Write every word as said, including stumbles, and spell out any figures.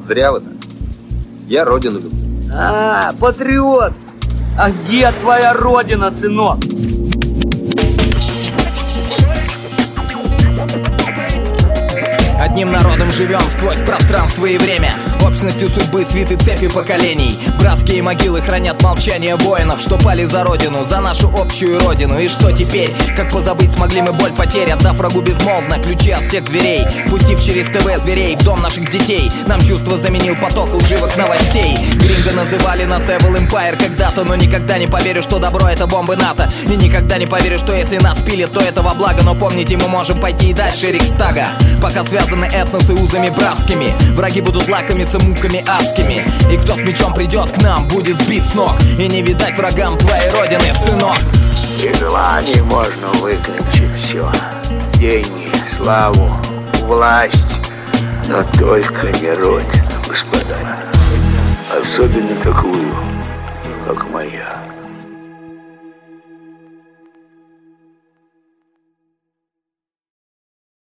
Зря вы так. Я родину люблю. А, патриот! А где твоя родина, сынок? Одним народом живем сквозь пространство и время. Общностью судьбы свиты цепи поколений. Братские могилы хранят молчание воинов, что пали за родину, за нашу общую родину. И что теперь? Как позабыть смогли мы боль потерь, отдав врагу безмолвно ключи от всех дверей, пустив через ТВ зверей в дом наших детей. Нам чувство заменил поток лживых новостей. Гринго называли нас Evil Empire когда-то, но никогда не поверю, что добро это бомбы НАТО. И никогда не поверю, что если нас пилят, то это во благо. Но помните, мы можем пойти и дальше Рейхстага. Пока связаны этносы узами братскими, враги будут лакомиться муками адскими. И кто с мечом придет к нам, будет сбит с ног. И не видать врагам твоей родины, сынок. При желании можно выключить все: деньги, славу, власть. Но только не родину, господа. Особенно такую, как моя.